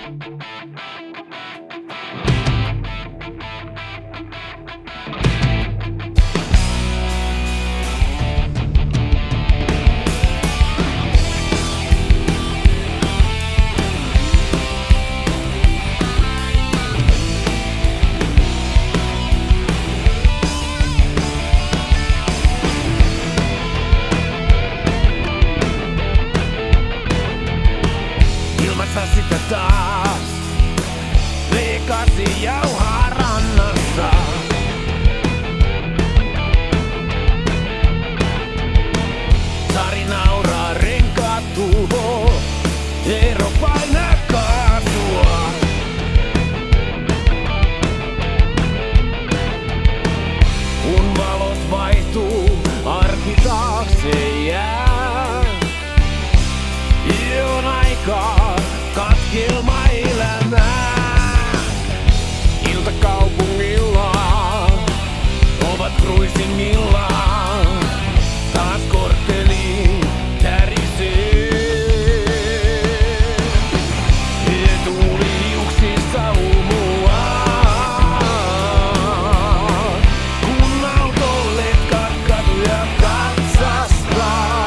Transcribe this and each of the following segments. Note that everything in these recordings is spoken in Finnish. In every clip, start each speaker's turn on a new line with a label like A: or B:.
A: Ilmassa sitä taas liikasi jauhaa rannassa. Sari nauraa, renkaat tuhoo, Eero painaa kaasua. Kun valot vaihtuu, arki taakse jää. On aikaa katkelma elämää. Iltakaupungilla ovat kruisimillaan. Taas kortteli tärisee. Tuuli hiuksissa umuaa. Kun autolle katkatuja katsastaa.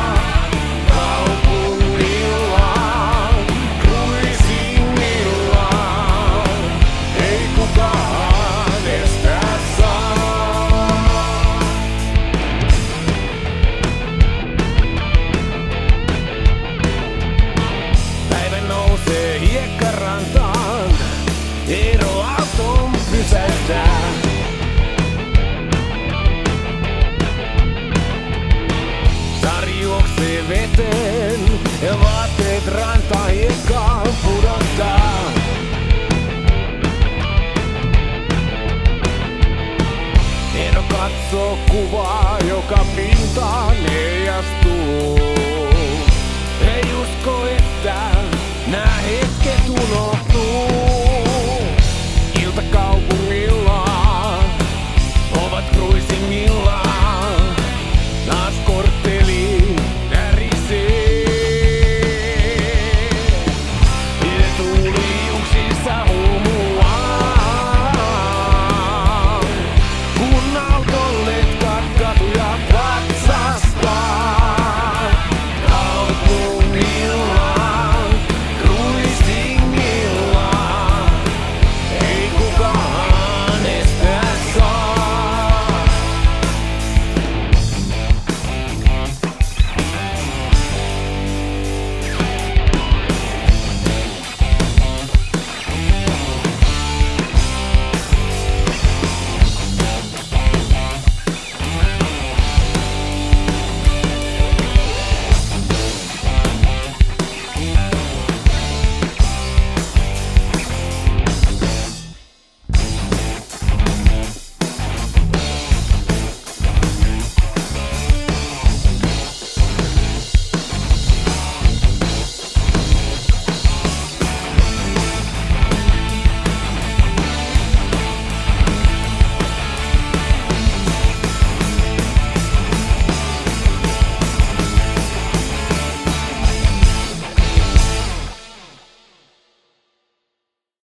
A: Hiekkarantaan Eero auton pysäyttää. Sari juoksee veteen ja vaatteet rantahiekkaan pudottaa. Eero katsoo kuvaa, joka pintaan heijastuu. Ei usko, että nää hetket